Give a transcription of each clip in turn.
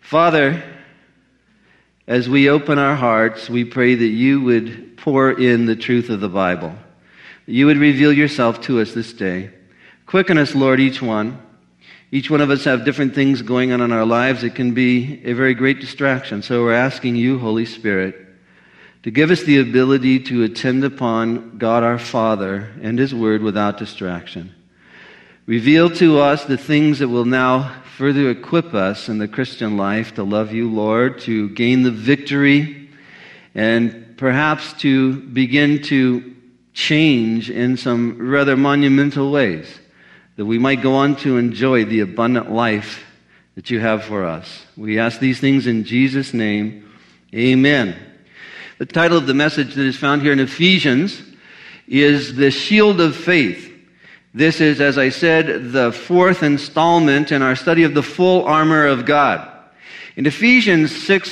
Father, as we open our hearts, we pray that you would pour in the truth of the Bible, that you would reveal yourself to us this day. Quicken us, Lord, each one. Each one of us have different things going on in our lives. It can be a very great distraction. So we're asking you, Holy Spirit, to give us the ability to attend upon God our Father and His Word without distraction. Reveal to us the things that will now further equip us in the Christian life to love you, Lord, to gain the victory, and perhaps to begin to change in some rather monumental ways, that we might go on to enjoy the abundant life that you have for us. We ask these things in Jesus' name. Amen. The title of the message that is found here in Ephesians is The Shield of Faith. This is, as I said, the fourth installment in our study of the full armor of God. In Ephesians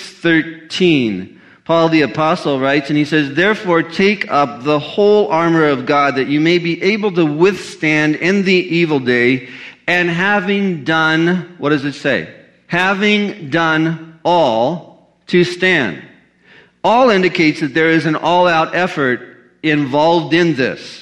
6:13, Paul the Apostle writes, and he says, "Therefore take up the whole armor of God, that you may be able to withstand in the evil day, and having done," what does it say? "Having done all, to stand." All indicates that there is an all-out effort involved in this.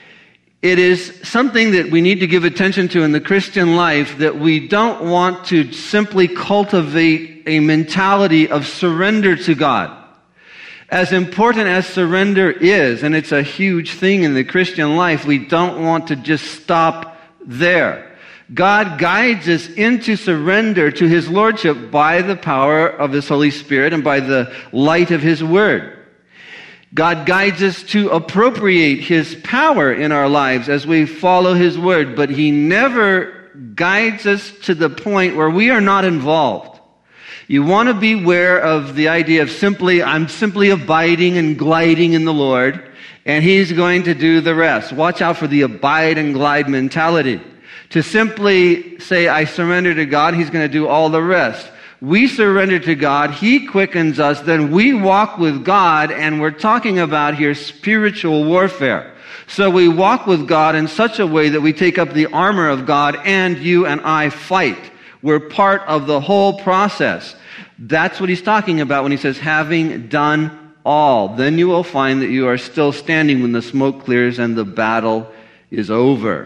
It is something that we need to give attention to in the Christian life, that we don't want to simply cultivate a mentality of surrender to God. As important as surrender is, and it's a huge thing in the Christian life, we don't want to just stop there. God guides us into surrender to His Lordship by the power of His Holy Spirit and by the light of His Word. God guides us to appropriate His power in our lives as we follow His Word, but He never guides us to the point where we are not involved. You want to beware of the idea of I'm simply abiding and gliding in the Lord, and He's going to do the rest. Watch out for the abide and glide mentality. To simply say, I surrender to God, He's going to do all the rest. We surrender to God, He quickens us, then we walk with God, and we're talking about here spiritual warfare. So we walk with God in such a way that we take up the armor of God, and you and I fight. We're part of the whole process. That's what he's talking about when he says, having done all. Then you will find that you are still standing when the smoke clears and the battle is over.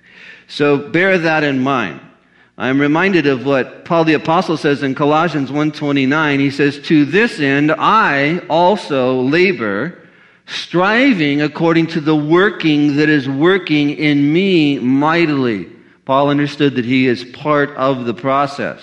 So bear that in mind. I'm reminded of what Paul the Apostle says in Colossians 1:29. He says, "To this end I also labor, striving according to the working that is working in me mightily." Paul understood that he is part of the process.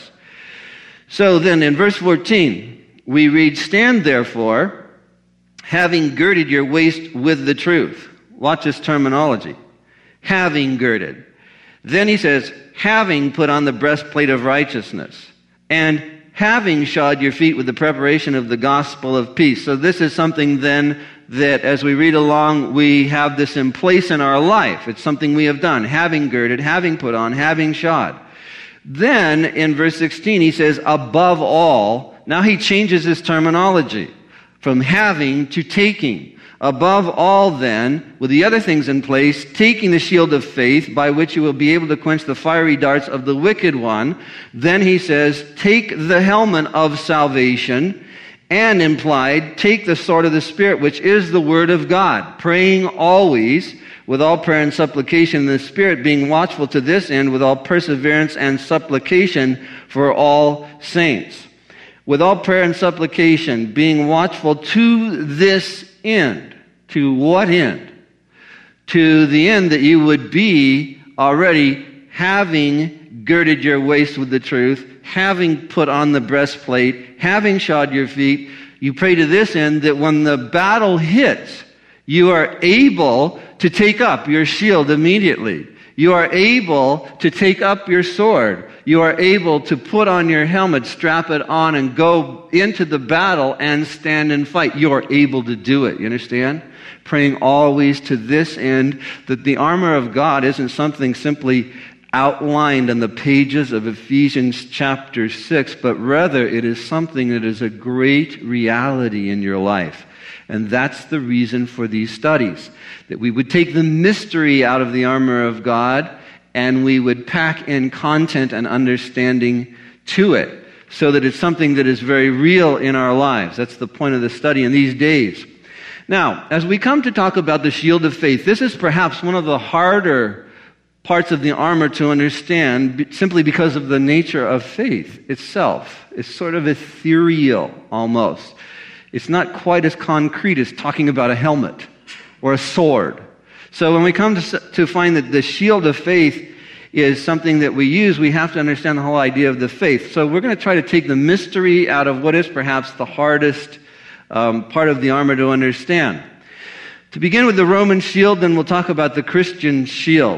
So then in verse 14, we read, "Stand therefore, having girded your waist with the truth." Watch this terminology. Having girded. Then he says, having put on the breastplate of righteousness, and having shod your feet with the preparation of the gospel of peace. So this is something then that as we read along, we have this in place in our life. It's something we have done. Having girded, having put on, having shod. Then in verse 16 he says, above all. Now he changes his terminology from having to taking. Above all then, with the other things in place, taking the shield of faith, by which you will be able to quench the fiery darts of the wicked one. Then he says, take the helmet of salvation, and implied, take the sword of the Spirit, which is the word of God, praying always with all prayer and supplication in the Spirit, being watchful to this end with all perseverance and supplication for all saints. With all prayer and supplication, being watchful to this end. To what end? To the end that you would be already having girded your waist with the truth, having put on the breastplate, having shod your feet. You pray to this end that when the battle hits, you are able to take up your shield immediately. You are able to take up your sword. You are able to put on your helmet, strap it on, and go into the battle and stand and fight. You are able to do it. You understand? Praying always to this end, that the armor of God isn't something simply outlined on the pages of Ephesians chapter 6, but rather it is something that is a great reality in your life. And that's the reason for these studies, that we would take the mystery out of the armor of God and we would pack in content and understanding to it, so that it's something that is very real in our lives. That's the point of the study in these days. Now, as we come to talk about the shield of faith, this is perhaps one of the harder parts of the armor to understand simply because of the nature of faith itself. It's sort of ethereal almost. It's not quite as concrete as talking about a helmet or a sword. So when we come to find that the shield of faith is something that we use, we have to understand the whole idea of the faith. So we're going to try to take the mystery out of what is perhaps the hardest part of the armor to understand. To begin with the Roman shield, then we'll talk about the Christian shield.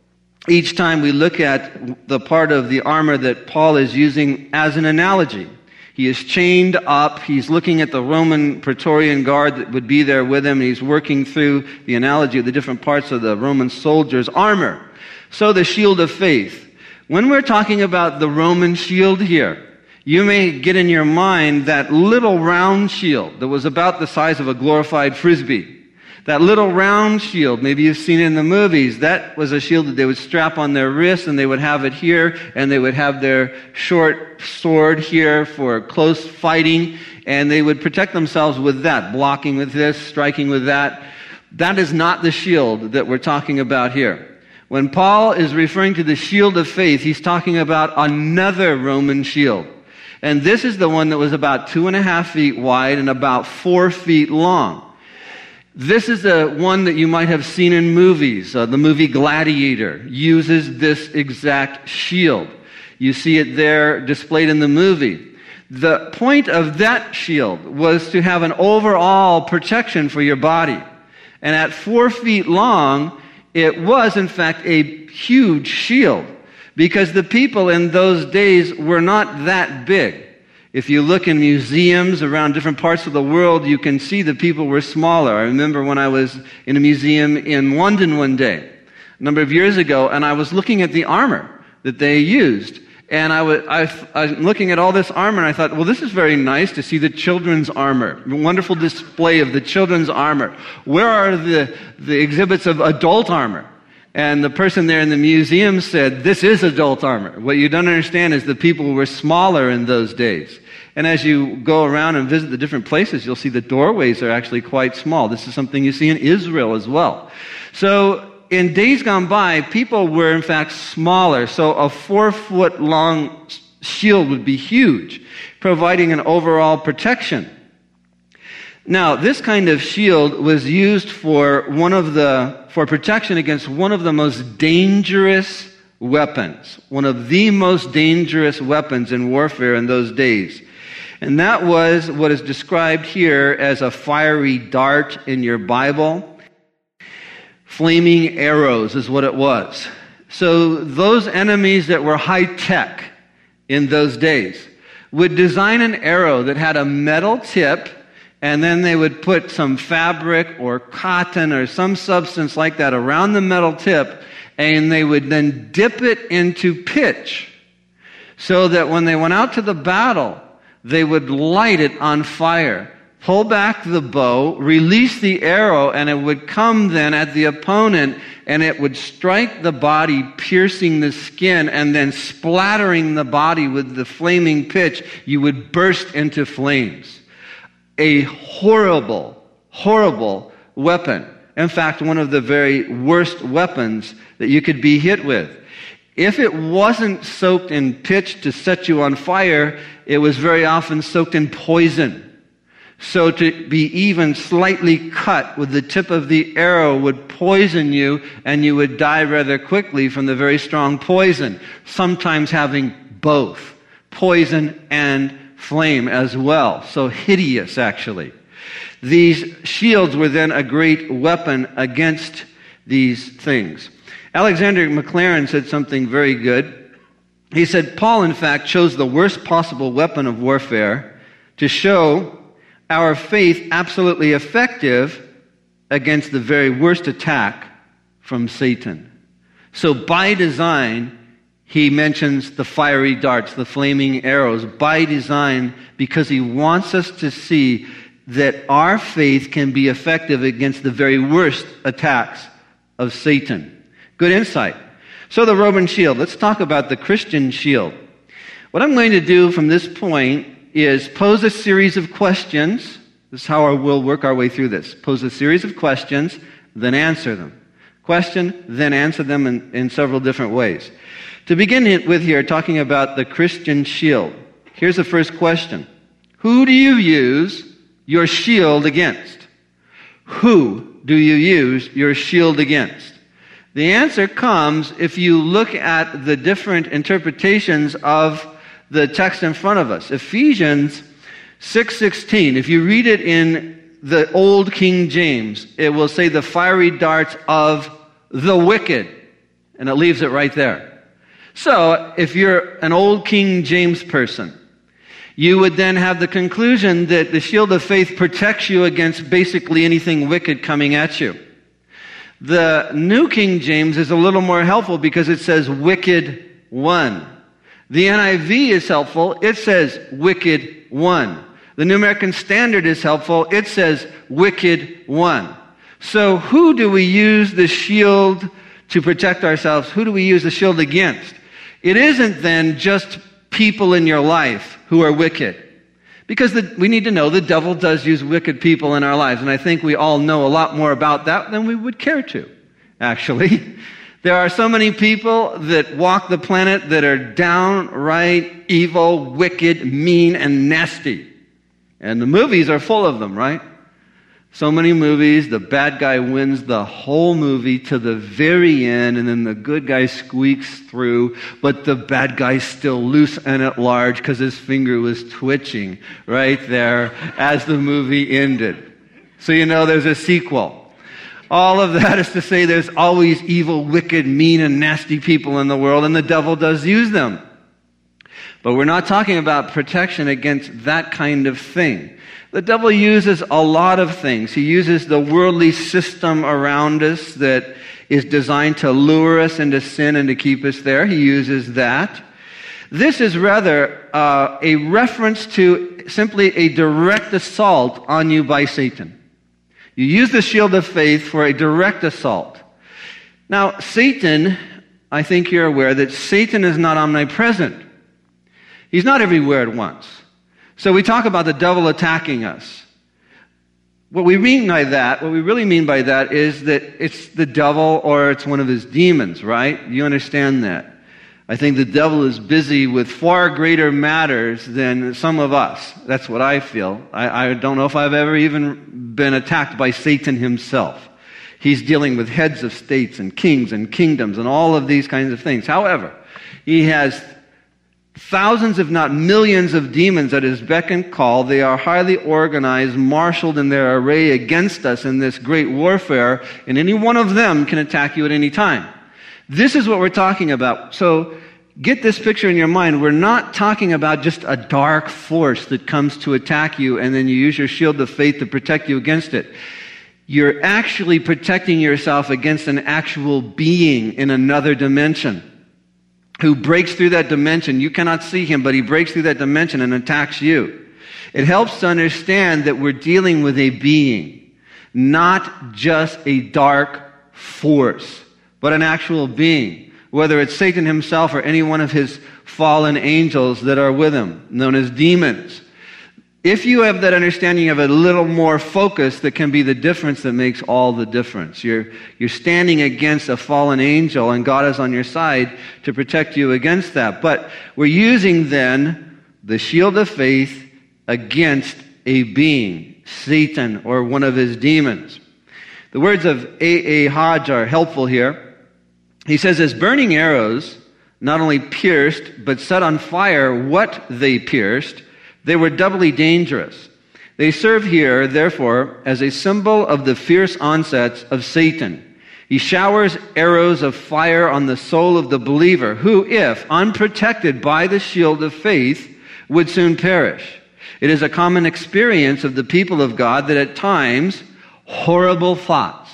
Each time we look at the part of the armor that Paul is using as an analogy. He is chained up. He's looking at the Roman Praetorian Guard that would be there with him. And he's working through the analogy of the different parts of the Roman soldier's armor. So the shield of faith. When we're talking about the Roman shield here, you may get in your mind that little round shield that was about the size of a glorified Frisbee. That little round shield, maybe you've seen it in the movies, that was a shield that they would strap on their wrist, and they would have it here, and they would have their short sword here for close fighting, and they would protect themselves with that, blocking with this, striking with that. That is not the shield that we're talking about here. When Paul is referring to the shield of faith, he's talking about another Roman shield. And this is the one that was about 2.5 feet wide and about 4 feet long. This is the one that you might have seen in movies. The movie Gladiator uses this exact shield. You see it there displayed in the movie. The point of that shield was to have an overall protection for your body. And at 4 feet long, it was in fact a huge shield because the people in those days were not that big. If you look in museums around different parts of the world, you can see the people were smaller. I remember when I was in a museum in London one day, a number of years ago, and I was looking at the armor that they used. And I was looking at all this armor, and I thought, well, this is very nice to see the children's armor. A wonderful display of the children's armor. Where are the exhibits of adult armor? And the person there in the museum said, this is adult armor. What you don't understand is the people were smaller in those days. And as you go around and visit the different places, you'll see the doorways are actually quite small. This is something you see in Israel as well. So in days gone by, people were in fact smaller. So a 4-foot long shield would be huge, providing an overall protection. Now, this kind of shield was used for protection against one of the most dangerous weapons, one of the most dangerous weapons in warfare in those days. And that was what is described here as a fiery dart in your Bible. Flaming arrows is what it was. So those enemies that were high-tech in those days would design an arrow that had a metal tip, and then they would put some fabric or cotton or some substance like that around the metal tip, and they would then dip it into pitch so that when they went out to the battle, they would light it on fire, pull back the bow, release the arrow, and it would come then at the opponent, and it would strike the body, piercing the skin, and then splattering the body with the flaming pitch. You would burst into flames. A horrible, horrible weapon. In fact, one of the very worst weapons that you could be hit with. If it wasn't soaked in pitch to set you on fire, it was very often soaked in poison. So to be even slightly cut with the tip of the arrow would poison you, and you would die rather quickly from the very strong poison, sometimes having both poison and flame as well. So hideous, actually. These shields were then a great weapon against these things. Alexander McLaren said something very good. He said, Paul, in fact, chose the worst possible weapon of warfare to show our faith absolutely effective against the very worst attack from Satan. So by design, he mentions the fiery darts, the flaming arrows, by design, because he wants us to see that our faith can be effective against the very worst attacks of Satan. Good insight. So the Roman shield. Let's talk about the Christian shield. What I'm going to do from this point is pose a series of questions. This is how we'll work our way through this. Pose a series of questions, then answer them. Question, then answer them in several different ways. To begin with here, talking about the Christian shield. Here's the first question. Who do you use your shield against? Who do you use your shield against? The answer comes if you look at the different interpretations of the text in front of us. Ephesians 6:16. If you read it in the Old King James, it will say the fiery darts of the wicked. And it leaves it right there. So, if you're an Old King James person, you would then have the conclusion that the shield of faith protects you against basically anything wicked coming at you. The New King James is a little more helpful because it says wicked one. The NIV is helpful. It says wicked one. The New American Standard is helpful. It says wicked one. So who do we use the shield to protect ourselves? Who do we use the shield against? It isn't then just people in your life who are wicked. Because we need to know the devil does use wicked people in our lives. And I think we all know a lot more about that than we would care to, actually. There are so many people that walk the planet that are downright evil, wicked, mean, and nasty. And the movies are full of them, right? So many movies, the bad guy wins the whole movie to the very end, and then the good guy squeaks through, but the bad guy's still loose and at large because his finger was twitching right there as the movie ended. So you know there's a sequel. All of that is to say there's always evil, wicked, mean, and nasty people in the world, and the devil does use them. But we're not talking about protection against that kind of thing. The devil uses a lot of things. He uses the worldly system around us that is designed to lure us into sin and to keep us there. He uses that. This is rather a reference to simply a direct assault on you by Satan. You use the shield of faith for a direct assault. Now, Satan, I think you're aware that Satan is not omnipresent. He's not everywhere at once. So we talk about the devil attacking us. What we really mean by that is that it's the devil or it's one of his demons, right? You understand that. I think the devil is busy with far greater matters than some of us. That's what I feel. I don't know if I've ever even been attacked by Satan himself. He's dealing with heads of states and kings and kingdoms and all of these kinds of things. However, he has thousands, if not millions, of demons at his beck and call. They are highly organized, marshaled in their array against us in this great warfare, and any one of them can attack you at any time. This is what we're talking about. So get this picture in your mind. We're not talking about just a dark force that comes to attack you and then you use your shield of faith to protect you against it. You're actually protecting yourself against an actual being in another dimension who breaks through that dimension. You cannot see him, but he breaks through that dimension and attacks you. It helps to understand that we're dealing with a being, not just a dark force, but an actual being, whether it's Satan himself or any one of his fallen angels that are with him, known as demons. If you have that understanding of a little more focus, that can be the difference that makes all the difference. You're standing against a fallen angel, and God is on your side to protect you against that. But we're using then the shield of faith against a being, Satan or one of his demons. The words of A.A. Hodge are helpful here. He says, as burning arrows not only pierced, but set on fire what they pierced, they were doubly dangerous. They serve here, therefore, as a symbol of the fierce onsets of Satan. He showers arrows of fire on the soul of the believer, who, if unprotected by the shield of faith, would soon perish. It is a common experience of the people of God that at times, horrible thoughts,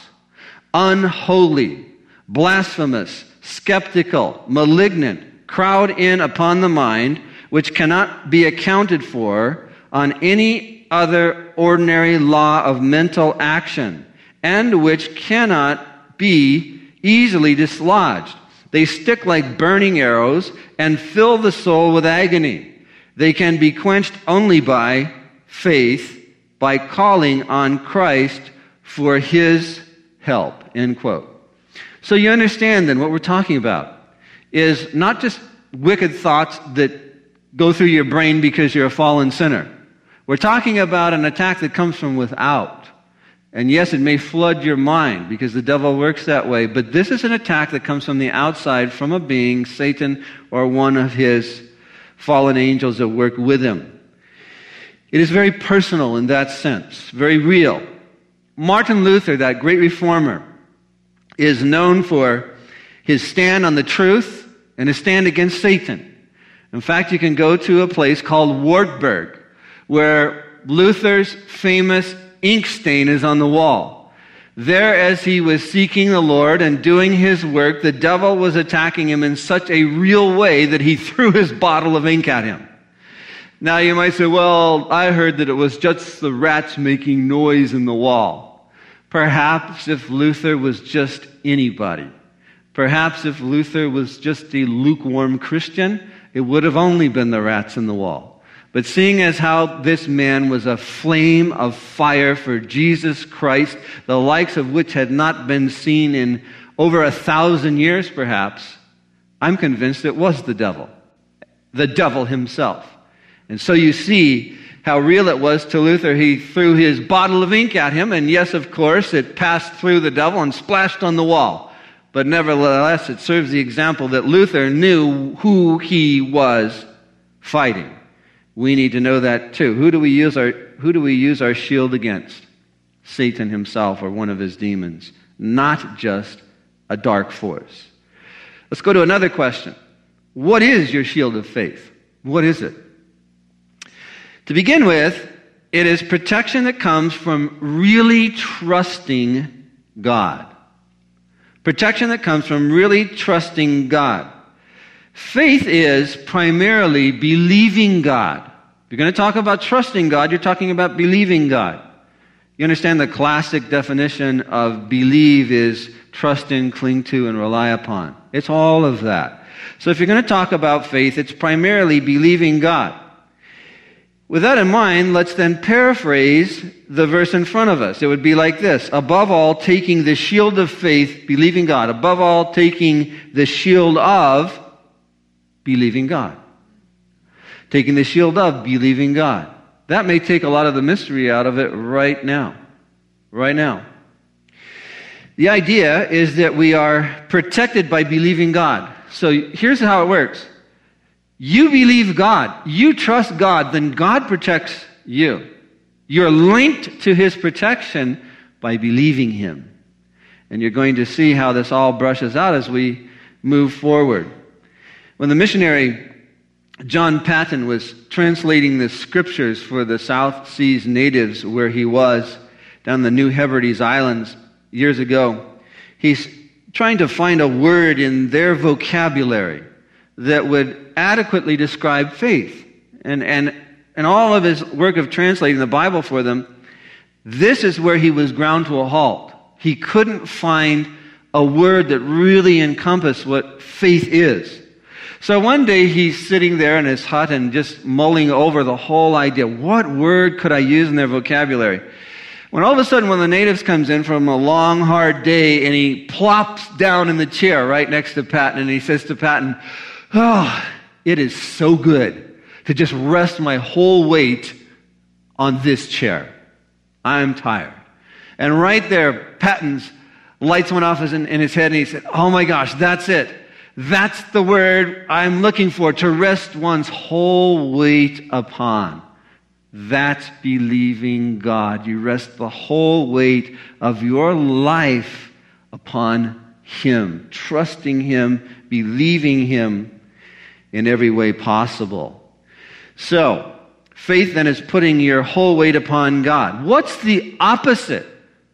unholy, blasphemous, skeptical, malignant, crowd in upon the mind, which cannot be accounted for on any other ordinary law of mental action, and which cannot be easily dislodged. They stick like burning arrows and fill the soul with agony. They can be quenched only by faith, by calling on Christ for his help, end quote. So you understand then what we're talking about is not just wicked thoughts that go through your brain because you're a fallen sinner. We're talking about an attack that comes from without. And yes, it may flood your mind because the devil works that way, but this is an attack that comes from the outside, from a being, Satan, or one of his fallen angels that work with him. It is very personal in that sense, very real. Martin Luther, that great reformer, is known for his stand on the truth and his stand against Satan. In fact, you can go to a place called Wartburg, where Luther's famous ink stain is on the wall. There, as he was seeking the Lord and doing his work, the devil was attacking him in such a real way that he threw his bottle of ink at him. Now you might say, well, I heard that it was just the rats making noise in the wall. Perhaps if Luther was just anybody, perhaps if Luther was just a lukewarm Christian, it would have only been the rats in the wall. But seeing as how this man was a flame of fire for Jesus Christ, the likes of which had not been seen in over 1,000 years perhaps, I'm convinced it was the devil himself. And so you see how real it was to Luther. He threw his bottle of ink at him, and yes, of course, it passed through the devil and splashed on the wall. But nevertheless, it serves the example that Luther knew who he was fighting. We need to know that too. Who do we use our shield against? Satan himself or one of his demons, not just a dark force. Let's go to another question. What is your shield of faith? What is it? To begin with, it is protection that comes from really trusting God. Protection that comes from really trusting God. Faith is primarily believing God. If you're going to talk about trusting God, you're talking about believing God. You understand the classic definition of believe is trust in, cling to, and rely upon. It's all of that. So if you're going to talk about faith, it's primarily believing God. With that in mind, let's then paraphrase the verse in front of us. It would be like this: above all, taking the shield of faith, believing God. Above all, taking the shield of believing God. Taking the shield of believing God. That may take a lot of the mystery out of it right now. Right now. The idea is that we are protected by believing God. So here's how it works. You believe God, you trust God, then God protects you. You're linked to his protection by believing him. And you're going to see how this all brushes out as we move forward. When the missionary John Paton was translating the scriptures for the South Seas natives where he was, down the New Hebrides Islands years ago, he's trying to find a word in their vocabulary that would adequately describe faith. And all of his work of translating the Bible for them, this is where he was ground to a halt. He couldn't find a word that really encompassed what faith is. So one day he's sitting there in his hut and just mulling over the whole idea. What word could I use in their vocabulary? When all of a sudden, when the natives comes in from a long, hard day, and he plops down in the chair right next to Paton, and he says to Paton, "Oh, it is so good to just rest my whole weight on this chair. I'm tired." And right there, Paton's lights went off in his head, and he said, "Oh my gosh, that's it. That's the word I'm looking for, to rest one's whole weight upon." That's believing God. You rest the whole weight of your life upon him, trusting him, believing him in every way possible. So, faith then is putting your whole weight upon God. What's the opposite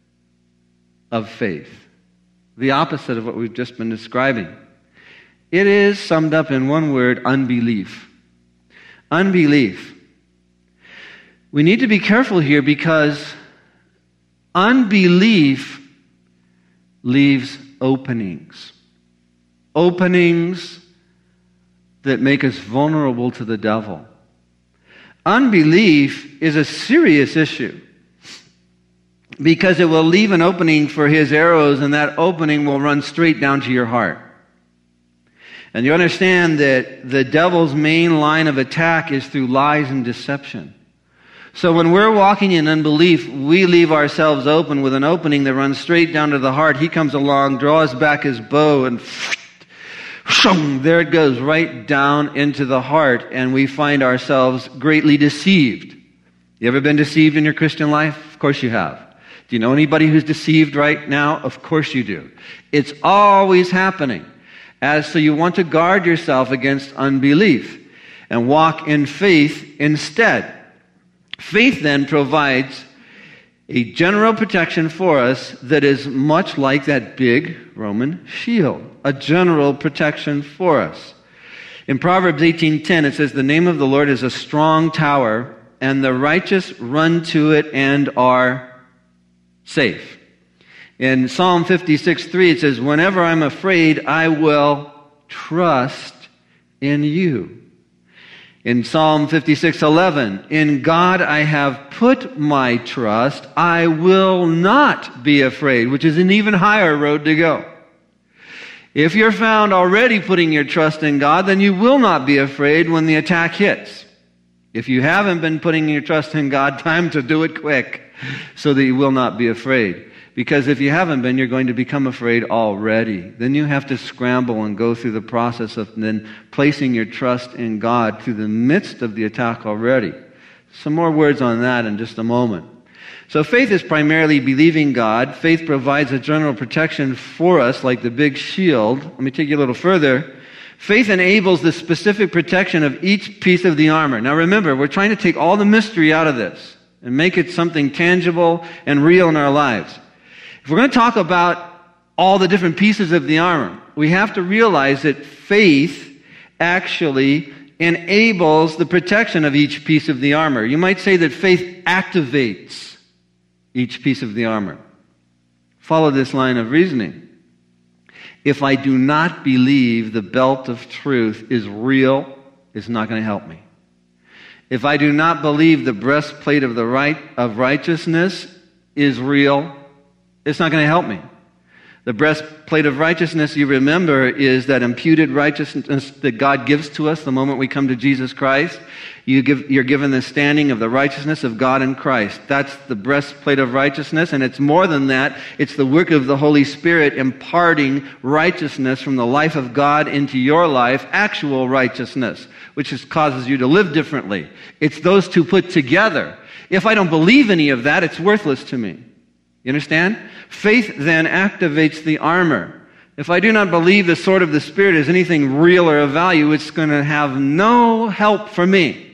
of faith? The opposite of what we've just been describing. It is summed up in one word: unbelief. Unbelief. We need to be careful here because unbelief leaves openings. openings that make us vulnerable to the devil. Unbelief is a serious issue because it will leave an opening for his arrows, and that opening will run straight down to your heart. And you understand that the devil's main line of attack is through lies and deception. So when we're walking in unbelief, we leave ourselves open with an opening that runs straight down to the heart. He comes along, draws back his bow, and there it goes, right down into the heart, and we find ourselves greatly deceived. You ever been deceived in your Christian life? Of course you have. Do you know anybody who's deceived right now? Of course you do. It's always happening. So you want to guard yourself against unbelief and walk in faith instead. Faith then provides a general protection for us that is much like that big Roman shield. A general protection for us. In Proverbs 18:10 it says, "The name of the Lord is a strong tower, and the righteous run to it and are safe." In Psalm 56:3 it says, "Whenever I'm afraid, I will trust in you." In Psalm 56:11, "In God I have put my trust, I will not be afraid," which is an even higher road to go. If you're found already putting your trust in God, then you will not be afraid when the attack hits. If you haven't been putting your trust in God, time to do it quick so that you will not be afraid. Because if you haven't been, you're going to become afraid already. Then you have to scramble and go through the process of then placing your trust in God through the midst of the attack already. Some more words on that in just a moment. So faith is primarily believing God. Faith provides a general protection for us like the big shield. Let me take you a little further. Faith enables the specific protection of each piece of the armor. Now remember, we're trying to take all the mystery out of this and make it something tangible and real in our lives. If we're going to talk about all the different pieces of the armor, we have to realize that faith actually enables the protection of each piece of the armor. You might say that faith activates each piece of the armor. Follow this line of reasoning. If I do not believe the belt of truth is real, it's not going to help me. If I do not believe the breastplate of righteousness is real, it's not going to help me. The breastplate of righteousness, you remember, is that imputed righteousness that God gives to us the moment we come to Jesus Christ. You're given the standing of the righteousness of God in Christ. That's the breastplate of righteousness, and it's more than that. It's the work of the Holy Spirit imparting righteousness from the life of God into your life, actual righteousness, which causes you to live differently. It's those two put together. If I don't believe any of that, it's worthless to me. You understand? Faith then activates the armor. If I do not believe the sword of the Spirit is anything real or of value, it's going to have no help for me.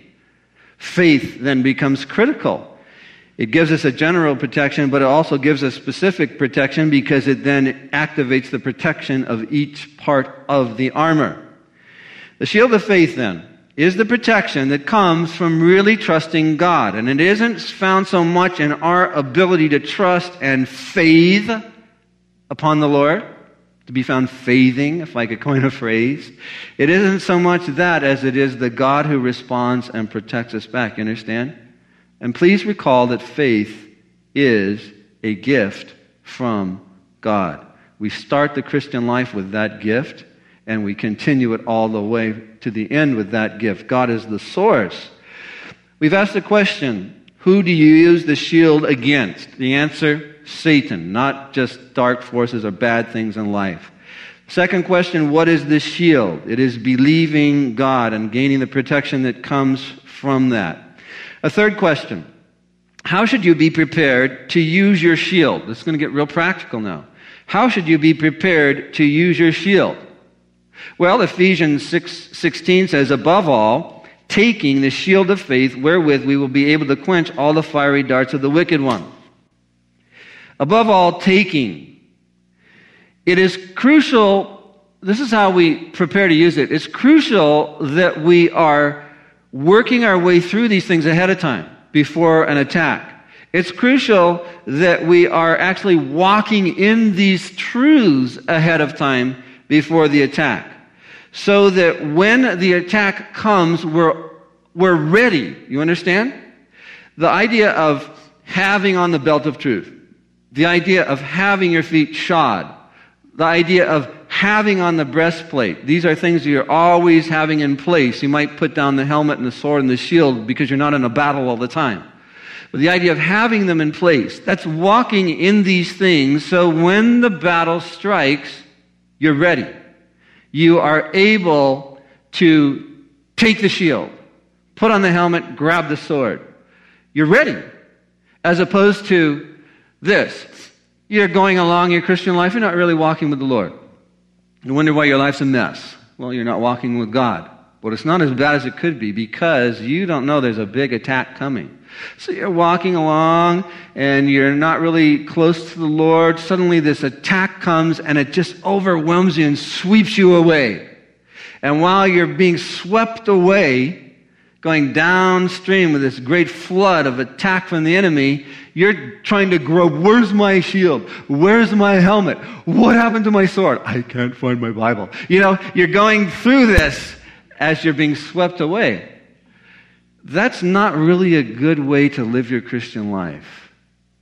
Faith then becomes critical. It gives us a general protection, but it also gives us specific protection because it then activates the protection of each part of the armor. The shield of faith then is the protection that comes from really trusting God. And it isn't found so much in our ability to trust and faith upon the Lord, to be found faithing, if I could coin a phrase. It isn't so much that as it is the God who responds and protects us back. You understand? And please recall that faith is a gift from God. We start the Christian life with that gift, and we continue it all the way to the end with that gift. God is the source. We've asked the question, who do you use the shield against? The answer, Satan, not just dark forces or bad things in life. Second question, what is the shield? It is believing God and gaining the protection that comes from that. A third question, how should you be prepared to use your shield? This is going to get real practical now. How should you be prepared to use your shield? Well, Ephesians 6:16 says, above all, taking the shield of faith, wherewith we will be able to quench all the fiery darts of the wicked one. Above all, taking. It is crucial, this is how we prepare to use it. It's crucial that we are working our way through these things ahead of time, before an attack. It's crucial that we are actually walking in these truths ahead of time before the attack, so that when the attack comes, we're ready. You understand? The idea of having on the belt of truth, the idea of having your feet shod, the idea of having on the breastplate. These are things that you're always having in place. You might put down the helmet and the sword and the shield because you're not in a battle all the time. But the idea of having them in place, that's walking in these things so when the battle strikes, you're ready. You are able to take the shield, put on the helmet, grab the sword. You're ready. As opposed to this. You're going along your Christian life, you're not really walking with the Lord. You wonder why your life's a mess. Well, you're not walking with God. But it's not as bad as it could be because you don't know there's a big attack coming. So you're walking along and you're not really close to the Lord. Suddenly this attack comes and it just overwhelms you and sweeps you away. And while you're being swept away, going downstream with this great flood of attack from the enemy, you're trying to grope, where's my shield? Where's my helmet? What happened to my sword? I can't find my Bible. You're going through this as you're being swept away. That's not really a good way to live your Christian life.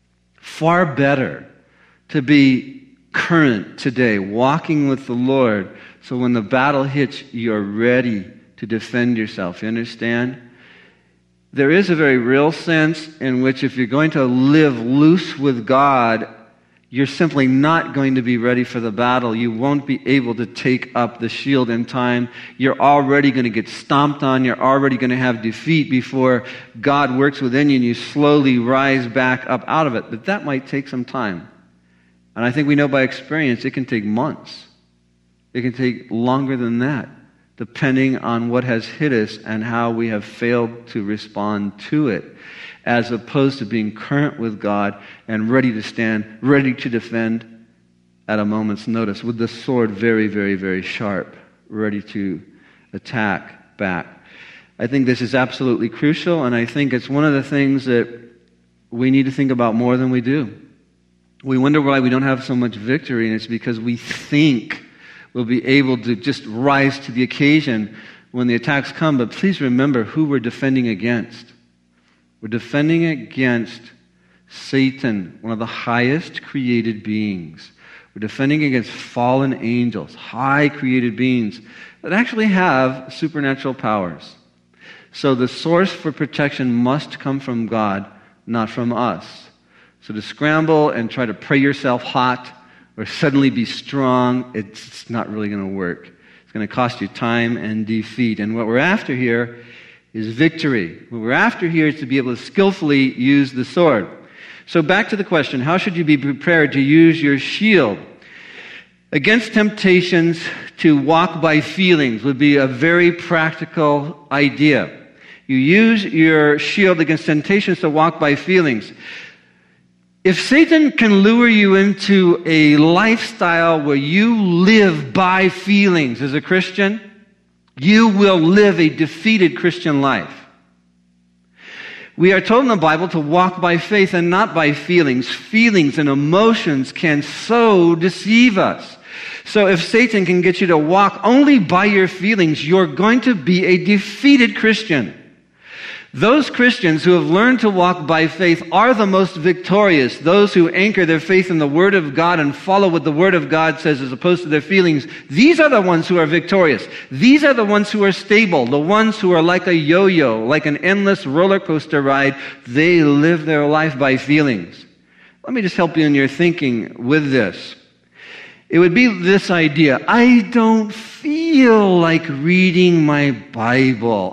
Far better to be current today, walking with the Lord, so when the battle hits, you're ready to defend yourself. You understand? There is a very real sense in which if you're going to live loose with God, you're simply not going to be ready for the battle. You won't be able to take up the shield in time. You're already going to get stomped on. You're already going to have defeat before God works within you and you slowly rise back up out of it. But that might take some time. And I think we know by experience it can take months. It can take longer than that, depending on what has hit us and how we have failed to respond to it, as opposed to being current with God and ready to stand, ready to defend at a moment's notice, with the sword very, very, very sharp, ready to attack back. I think this is absolutely crucial, and I think it's one of the things that we need to think about more than we do. We wonder why we don't have so much victory, and it's because we think we'll be able to just rise to the occasion when the attacks come. But please remember who we're defending against. We're defending against Satan, one of the highest created beings. We're defending against fallen angels, high created beings that actually have supernatural powers. So the source for protection must come from God, not from us. So to scramble and try to pray yourself hot or suddenly be strong, it's not really going to work. It's going to cost you time and defeat. And what we're after here is victory. What we're after here is to be able to skillfully use the sword. So back to the question, how should you be prepared to use your shield? Against temptations to walk by feelings would be a very practical idea. You use your shield against temptations to walk by feelings. If Satan can lure you into a lifestyle where you live by feelings as a Christian, you will live a defeated Christian life. We are told in the Bible to walk by faith and not by feelings. Feelings and emotions can so deceive us. So if Satan can get you to walk only by your feelings, you're going to be a defeated Christian. Those Christians who have learned to walk by faith are the most victorious. Those who anchor their faith in the Word of God and follow what the Word of God says as opposed to their feelings, these are the ones who are victorious. These are the ones who are stable, the ones who are like a yo-yo, like an endless roller coaster ride. They live their life by feelings. Let me just help you in your thinking with this. It would be this idea: I don't feel like reading my Bible.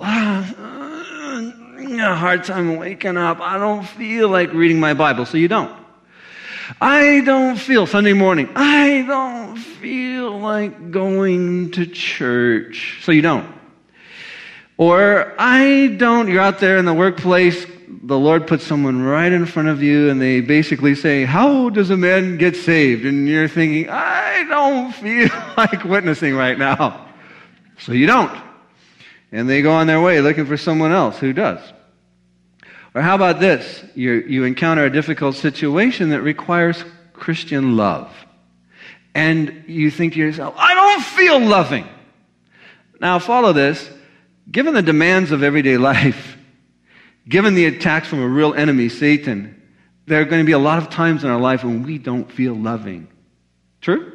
A hard time waking up. I don't feel like reading my Bible, so you don't. I don't feel, Sunday morning, I don't feel like going to church, so you don't. Or you're out there in the workplace, the Lord puts someone right in front of you and they basically say, how does a man get saved? And you're thinking, I don't feel like witnessing right now, so you don't. And they go on their way looking for someone else who does. Or how about this? You encounter a difficult situation that requires Christian love. and you think to yourself, I don't feel loving. Now follow this. Given the demands of everyday life, given the attacks from a real enemy, Satan, there are going to be a lot of times in our life when we don't feel loving. True?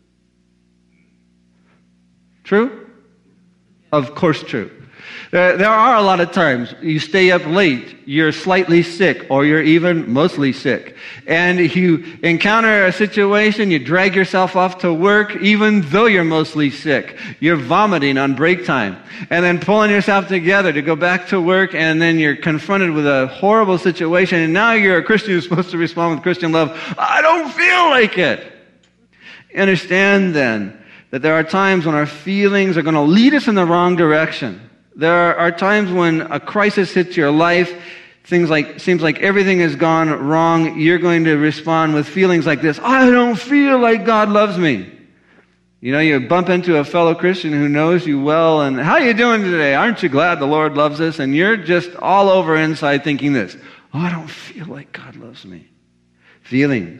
True? Of course true. There are a lot of times you stay up late, you're slightly sick, or you're even mostly sick. And you encounter a situation, you drag yourself off to work, even though you're mostly sick. You're vomiting on break time. And then pulling yourself together to go back to work, and then you're confronted with a horrible situation, and now you're a Christian who's supposed to respond with Christian love. I don't feel like it. Understand then that there are times when our feelings are going to lead us in the wrong direction. There are times when a crisis hits your life, seems like everything has gone wrong. You're going to respond with feelings like this. I don't feel like God loves me. You know, you bump into a fellow Christian who knows you well, and how are you doing today? Aren't you glad the Lord loves us? And you're just all over inside thinking this. Oh, I don't feel like God loves me. Feelings.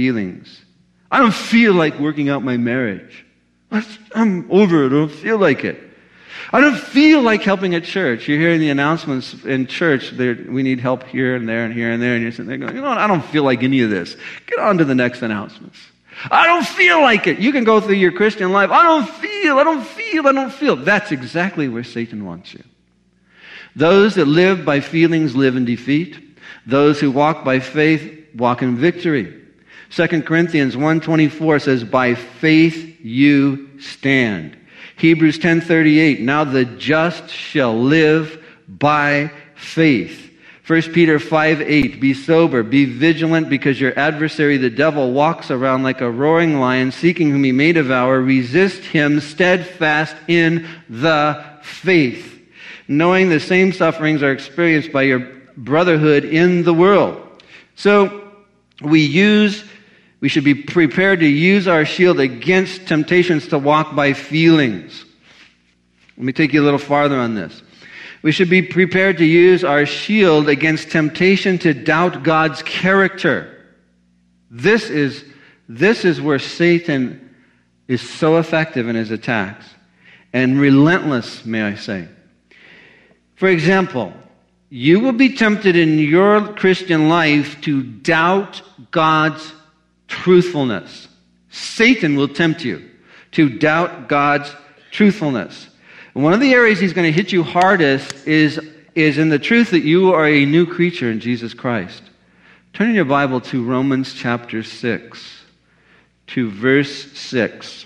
I don't feel like working out my marriage. I'm over it. I don't feel like it. I don't feel like helping at church. You're hearing the announcements in church. We need help here and there and here and there. And you're sitting there going, you know what? I don't feel like any of this. Get on to the next announcements. I don't feel like it. You can go through your Christian life. I don't feel. That's exactly where Satan wants you. Those that live by feelings live in defeat. Those who walk by faith walk in victory. 2 Corinthians 1:24 says, by faith you stand. Hebrews 10:38, now the just shall live by faith. 1 Peter 5:8, be sober, be vigilant, because your adversary, the devil, walks around like a roaring lion, seeking whom he may devour. Resist him steadfast in the faith, knowing the same sufferings are experienced by your brotherhood in the world. So we should be prepared to use our shield against temptations to walk by feelings. Let me take you a little farther on this. We should be prepared to use our shield against temptation to doubt God's character. This is where Satan is so effective in his attacks, and relentless, may I say. For example, you will be tempted in your Christian life to doubt God's truthfulness. Satan will tempt you to doubt God's truthfulness. And one of the areas he's going to hit you hardest is in the truth that you are a new creature in Jesus Christ. Turn in your Bible to Romans chapter 6, to verse 6.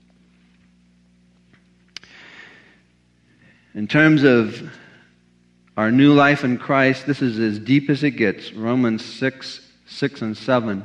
In terms of our new life in Christ, this is as deep as it gets. Romans 6 and 7.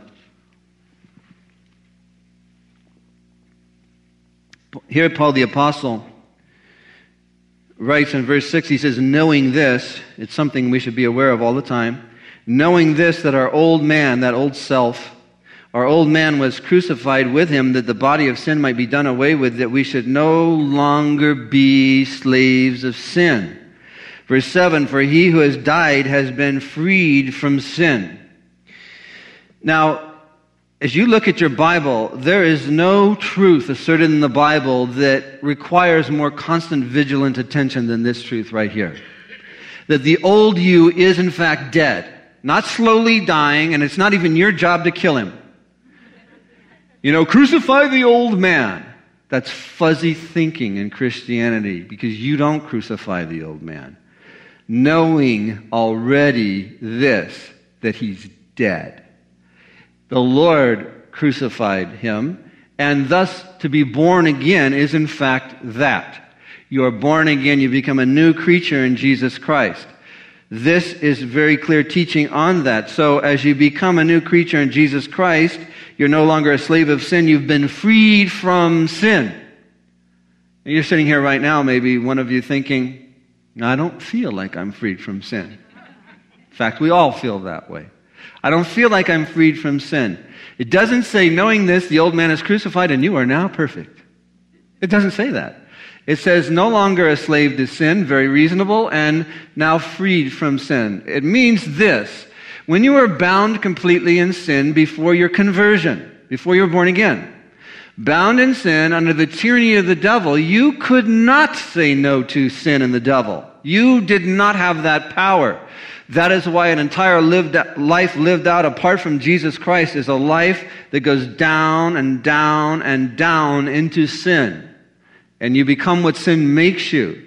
Here Paul the Apostle writes in verse 6, he says, knowing this, it's something we should be aware of all the time, knowing this, that our old man, that old self, our old man was crucified with him, that the body of sin might be done away with, that we should no longer be slaves of sin. Verse 7, for he who has died has been freed from sin. Now, as you look at your Bible, there is no truth asserted in the Bible that requires more constant vigilant attention than this truth right here. That the old you is in fact dead. Not slowly dying, and it's not even your job to kill him. You know, crucify the old man. That's fuzzy thinking in Christianity, because you don't crucify the old man. Knowing already this, that he's dead. The Lord crucified him, and thus to be born again is in fact that. You are born again, you become a new creature in Jesus Christ. This is very clear teaching on that. So as you become a new creature in Jesus Christ, you're no longer a slave of sin, you've been freed from sin. And you're sitting here right now, maybe one of you thinking, I don't feel like I'm freed from sin. In fact, we all feel that way. I don't feel like I'm freed from sin. It doesn't say, knowing this, the old man is crucified and you are now perfect. It doesn't say that. It says, no longer a slave to sin, very reasonable, and now freed from sin. It means this: when you were bound completely in sin before your conversion, before you were born again, Bound in sin, under the tyranny of the devil, you could not say no to sin and the devil. You did not have that power. That is why an entire life lived out apart from Jesus Christ is a life that goes down and down and down into sin. And you become what sin makes you.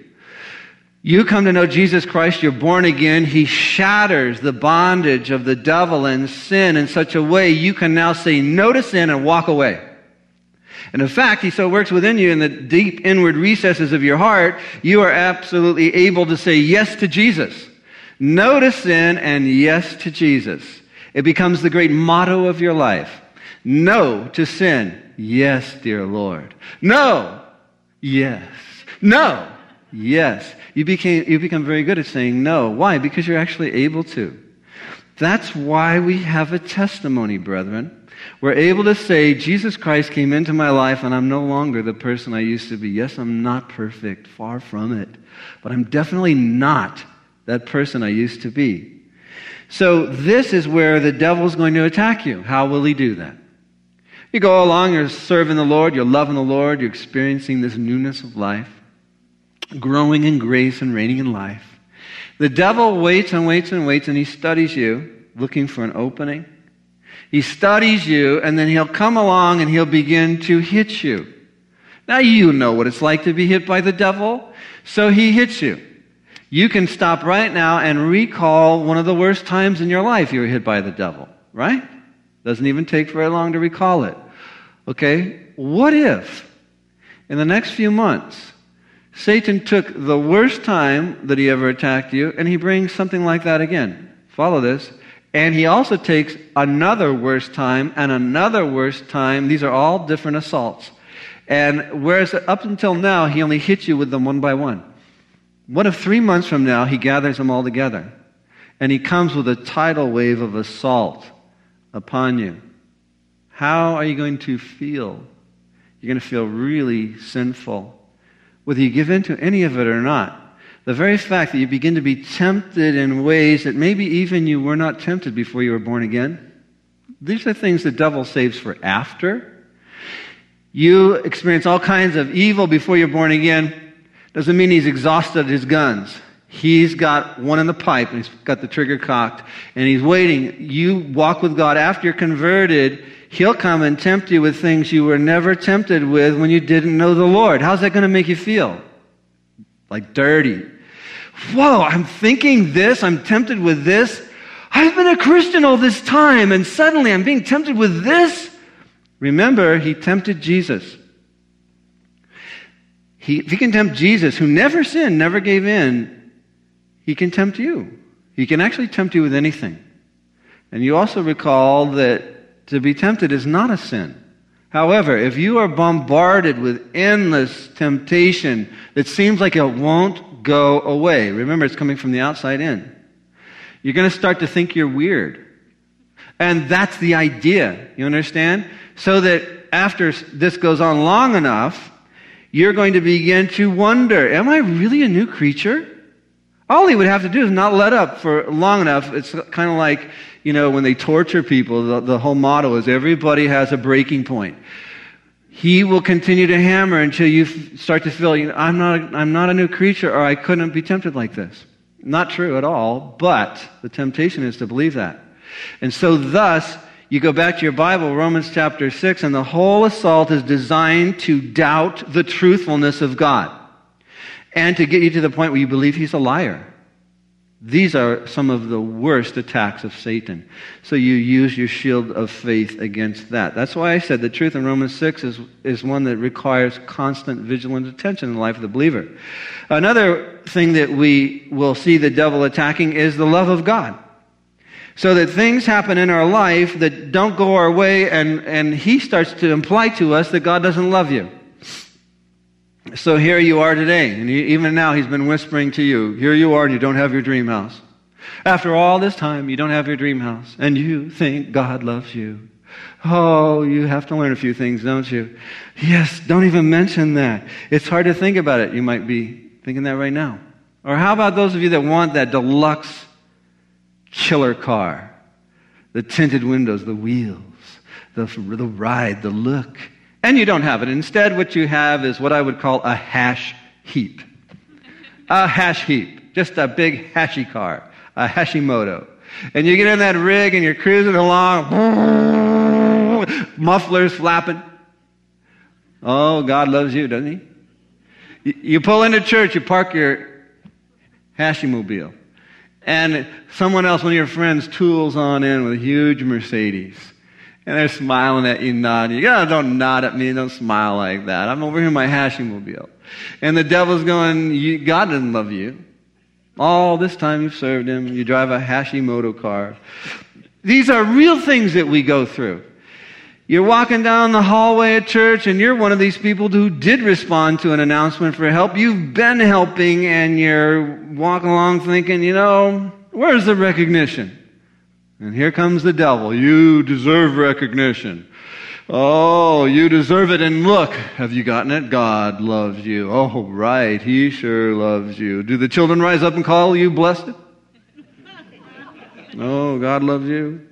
You come to know Jesus Christ, you're born again. He shatters the bondage of the devil and sin in such a way you can now say no to sin and walk away. And in fact, He so works within you in the deep inward recesses of your heart, you are absolutely able to say yes to Jesus. No to sin and yes to Jesus. It becomes the great motto of your life. No to sin. Yes, dear Lord. No. Yes. No. Yes. You become very good at saying no. Why? Because you're actually able to. That's why we have a testimony, brethren. We're able to say, Jesus Christ came into my life and I'm no longer the person I used to be. Yes, I'm not perfect, far from it. But I'm definitely not that person I used to be. So this is where the devil's going to attack you. How will he do that? You go along, you're serving the Lord, you're loving the Lord, you're experiencing this newness of life, growing in grace and reigning in life. The devil waits and waits and waits, and he studies you, looking for an opening. He studies you, and then he'll come along and he'll begin to hit you. Now you know what it's like to be hit by the devil, so he hits you. You can stop right now and recall one of the worst times in your life you were hit by the devil, right? Doesn't even take very long to recall it. Okay, what if in the next few months Satan took the worst time that he ever attacked you and he brings something like that again? Follow this. And he also takes another worst time and another worst time. These are all different assaults. And whereas up until now, he only hit you with them one by one. What if 3 months from now, he gathers them all together? And he comes with a tidal wave of assault upon you. How are you going to feel? You're going to feel really sinful, whether you give in to any of it or not. The very fact that you begin to be tempted in ways that maybe even you were not tempted before you were born again, these are things the devil saves for after. You experience all kinds of evil before you're born again. Doesn't mean he's exhausted his guns. He's got one in the pipe, and he's got the trigger cocked, and he's waiting. You walk with God after you're converted. He'll come and tempt you with things you were never tempted with when you didn't know the Lord. How's that going to make you feel? Like dirty. Whoa, I'm thinking this, I'm tempted with this. I've been a Christian all this time, and suddenly I'm being tempted with this. Remember, he tempted Jesus. If he can tempt Jesus, who never sinned, never gave in, he can tempt you. He can actually tempt you with anything. And you also recall that to be tempted is not a sin. However, if you are bombarded with endless temptation that seems like it won't go away, remember it's coming from the outside in, you're going to start to think you're weird. And that's the idea, you understand? So that after this goes on long enough, you're going to begin to wonder, am I really a new creature? All he would have to do is not let up for long enough. It's kind of like, when they torture people, the whole motto is everybody has a breaking point. He will continue to hammer until you start to feel, I'm not a new creature, or I couldn't be tempted like this. Not true at all, but the temptation is to believe that. And so thus, you go back to your Bible, Romans chapter 6, and the whole assault is designed to doubt the truthfulness of God and to get you to the point where you believe he's a liar. These are some of the worst attacks of Satan. So you use your shield of faith against that. That's why I said the truth in Romans 6 is one that requires constant vigilant attention in the life of the believer. Another thing that we will see the devil attacking is the love of God. So that things happen in our life that don't go our way, and he starts to imply to us that God doesn't love you. So here you are today, and even now he's been whispering to you, here you are and you don't have your dream house. After all this time, you don't have your dream house, and you think God loves you. Oh, you have to learn a few things, don't you? Yes, don't even mention that. It's hard to think about it. You might be thinking that right now. Or how about those of you that want that deluxe killer car? The tinted windows, the wheels, the ride, the look. And you don't have it. Instead, what you have is what I would call a hash heap. A hash heap. Just a big hashy car. A Hashimoto. And you get in that rig and you're cruising along. Mufflers flapping. Oh, God loves you, doesn't He? You pull into church, you park your Hashimobile. And someone else, one of your friends, tools on in with a huge Mercedes. And they're smiling at you, nodding. You don't nod at me, don't smile like that. I'm over here in my Hashimobile. And the devil's going, God doesn't love you. All this time you've served Him. You drive a Hashimoto car. These are real things that we go through. You're walking down the hallway at church and you're one of these people who did respond to an announcement for help. You've been helping and you're walking along thinking, where's the recognition? And here comes the devil. You deserve recognition. Oh, you deserve it. And look, have you gotten it? God loves you. Oh, right. He sure loves you. Do the children rise up and call you blessed? Oh, God loves you.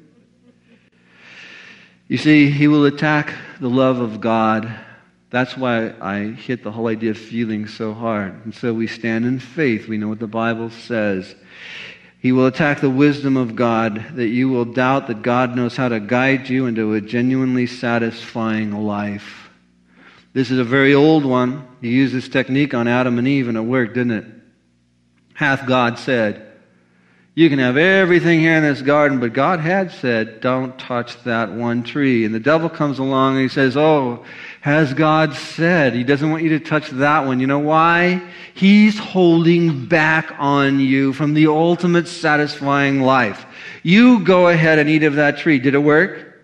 You see, He will attack the love of God. That's why I hit the whole idea of feeling so hard. And so we stand in faith. We know what the Bible says. He will attack the wisdom of God, that you will doubt that God knows how to guide you into a genuinely satisfying life. This is a very old one. He used this technique on Adam and Eve, and it worked, didn't it? Hath God said, you can have everything here in this garden, but God had said, don't touch that one tree. And the devil comes along and he says, oh, has God said? He doesn't want you to touch that one. You know why? He's holding back on you from the ultimate satisfying life. You go ahead and eat of that tree. Did it work?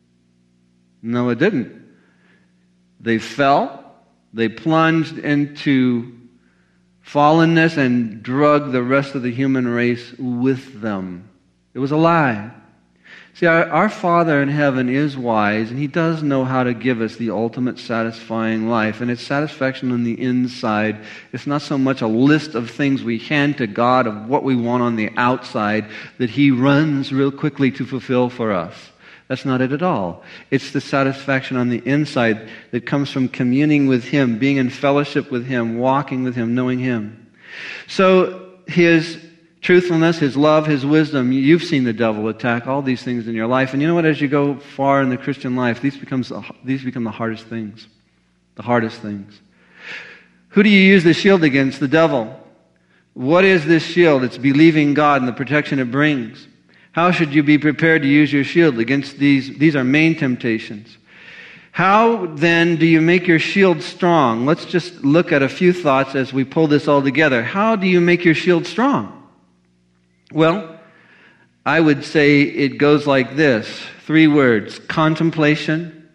No, it didn't. They fell. They plunged into fallenness and drug the rest of the human race with them. It was a lie. See, our Father in heaven is wise, and He does know how to give us the ultimate satisfying life. And it's satisfaction on the inside. It's not so much a list of things we hand to God of what we want on the outside that He runs real quickly to fulfill for us. That's not it at all. It's the satisfaction on the inside that comes from communing with Him, being in fellowship with Him, walking with Him, knowing Him. So His truthfulness, His love, His wisdom, you've seen the devil attack all these things in your life. And you know what? As you go far in the Christian life, these become the hardest things. The hardest things. Who do you use the shield against? The devil. What is this shield? It's believing God and the protection it brings. How should you be prepared to use your shield against these? These are main temptations. How then do you make your shield strong? Let's just look at a few thoughts as we pull this all together. How do you make your shield strong? Well, I would say it goes like this. 3 words: contemplation,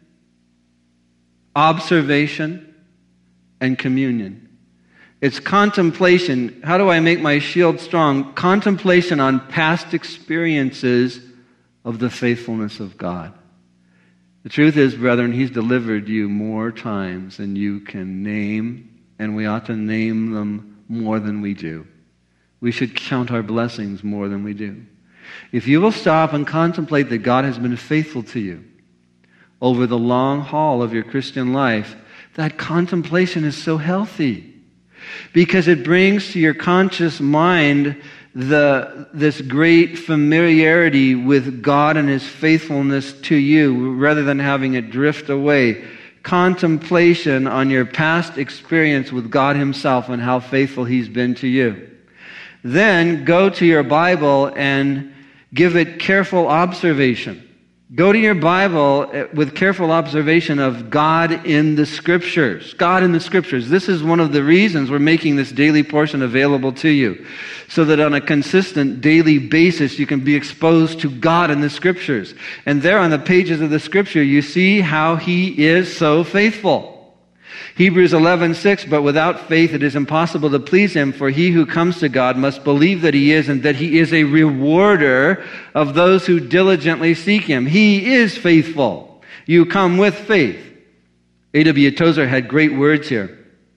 observation, and communion. It's contemplation. How do I make my shield strong? Contemplation on past experiences of the faithfulness of God. The truth is, brethren, He's delivered you more times than you can name, and we ought to name them more than we do. We should count our blessings more than we do. If you will stop and contemplate that God has been faithful to you over the long haul of your Christian life, that contemplation is so healthy. Because it brings to your conscious mind this great familiarity with God and His faithfulness to you, rather than having it drift away. Contemplation on your past experience with God Himself and how faithful He's been to you. Then go to your Bible and give it careful observation. Go to your Bible with careful observation of God in the Scriptures. God in the Scriptures. This is one of the reasons we're making this daily portion available to you, so that on a consistent daily basis you can be exposed to God in the Scriptures. And there on the pages of the Scripture you see how He is so faithful. Hebrews 11:6, but without faith it is impossible to please Him, for he who comes to God must believe that He is, and that He is a rewarder of those who diligently seek Him. He is faithful. You come with faith. A.W. Tozer had great words here.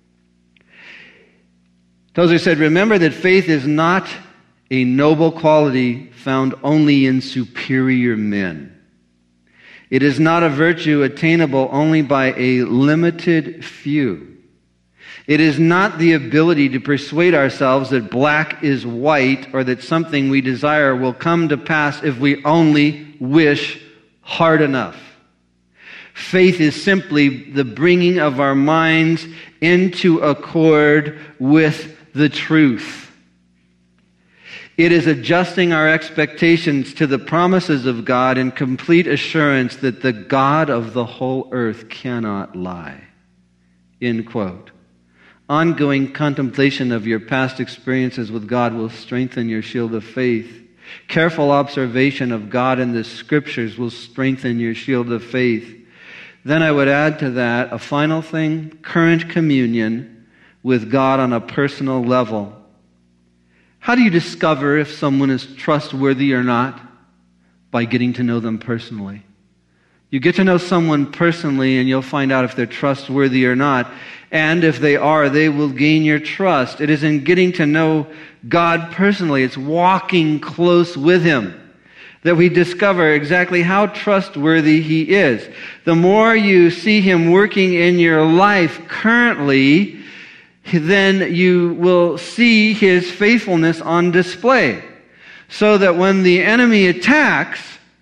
Tozer said, remember that faith is not a noble quality found only in superior men. It is not a virtue attainable only by a limited few. It is not the ability to persuade ourselves that black is white or that something we desire will come to pass if we only wish hard enough. Faith is simply the bringing of our minds into accord with the truth. It is adjusting our expectations to the promises of God in complete assurance that the God of the whole earth cannot lie. End quote. Ongoing contemplation of your past experiences with God will strengthen your shield of faith. Careful observation of God in the Scriptures will strengthen your shield of faith. Then I would add to that a final thing, current communion with God on a personal level. How do you discover if someone is trustworthy or not? By getting to know them personally. You get to know someone personally and you'll find out if they're trustworthy or not. And if they are, they will gain your trust. It is in getting to know God personally, it's walking close with Him, that we discover exactly how trustworthy He is. The more you see Him working in your life currently, then you will see His faithfulness on display. So that when the enemy attacks,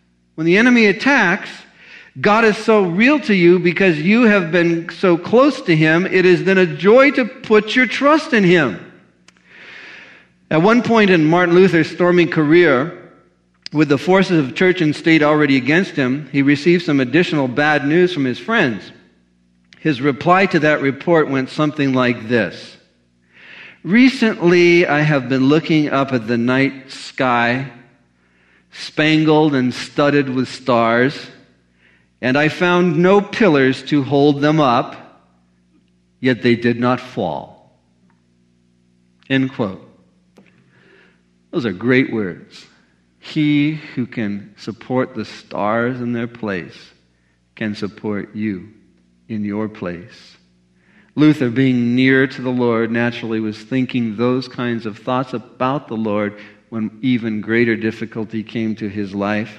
God is so real to you because you have been so close to Him, it is then a joy to put your trust in Him. At one point in Martin Luther's stormy career, with the forces of church and state already against him, he received some additional bad news from his friends. His reply to that report went something like this. Recently, I have been looking up at the night sky, spangled and studded with stars, and I found no pillars to hold them up, yet they did not fall. End quote. Those are great words. He who can support the stars in their place can support you in your place. Luther, being near to the Lord, naturally was thinking those kinds of thoughts about the Lord when even greater difficulty came to his life.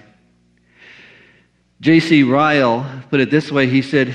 J.C. Ryle put it this way. He said,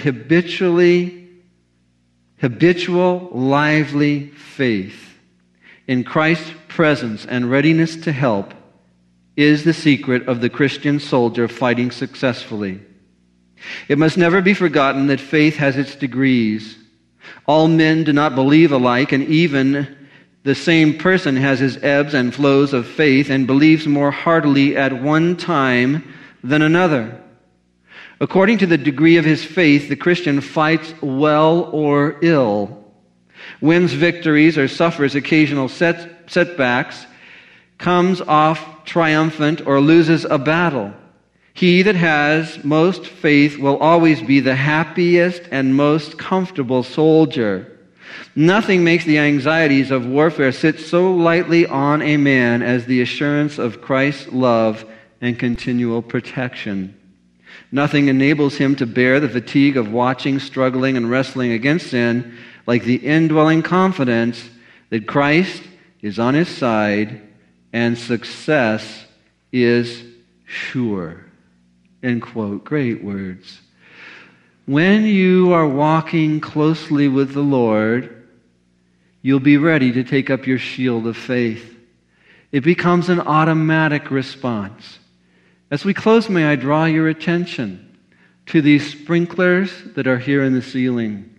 habitual, lively faith in Christ's presence and readiness to help is the secret of the Christian soldier fighting successfully. It must never be forgotten that faith has its degrees. All men do not believe alike, and even the same person has his ebbs and flows of faith and believes more heartily at one time than another. According to the degree of his faith, the Christian fights well or ill, wins victories or suffers occasional setbacks, comes off triumphant or loses a battle. He that has most faith will always be the happiest and most comfortable soldier. Nothing makes the anxieties of warfare sit so lightly on a man as the assurance of Christ's love and continual protection. Nothing enables him to bear the fatigue of watching, struggling, and wrestling against sin like the indwelling confidence that Christ is on his side and success is sure. End quote. Great words. When you are walking closely with the Lord, you'll be ready to take up your shield of faith. It becomes an automatic response. As we close, may I draw your attention to these sprinklers that are here in the ceiling.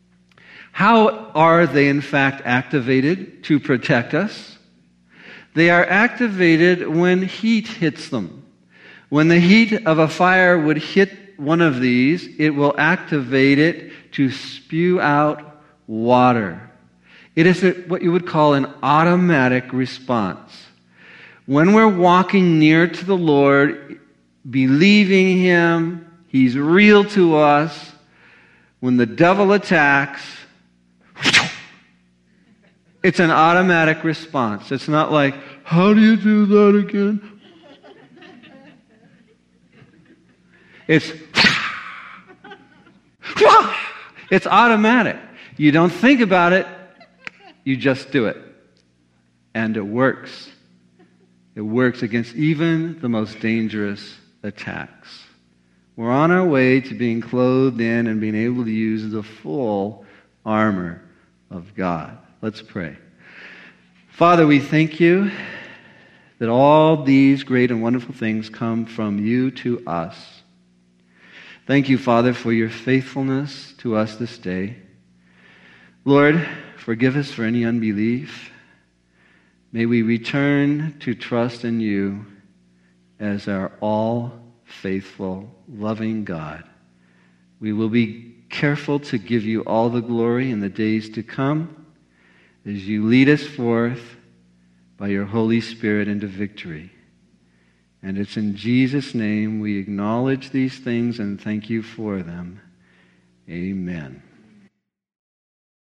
How are they in fact activated to protect us? They are activated when heat hits them. When the heat of a fire would hit one of these, it will activate it to spew out water. It is what you would call an automatic response. When we're walking near to the Lord, believing Him, He's real to us, when the devil attacks, it's an automatic response. It's not like, how do you do that again? It's automatic. You don't think about it, you just do it. And it works. It works against even the most dangerous attacks. We're on our way to being clothed in and being able to use the full armor of God. Let's pray. Father, we thank you that all these great and wonderful things come from you to us. Thank you, Father, for your faithfulness to us this day. Lord, forgive us for any unbelief. May we return to trust in you as our all-faithful, loving God. We will be careful to give you all the glory in the days to come as you lead us forth by your Holy Spirit into victory. And it's in Jesus' name we acknowledge these things and thank you for them. Amen.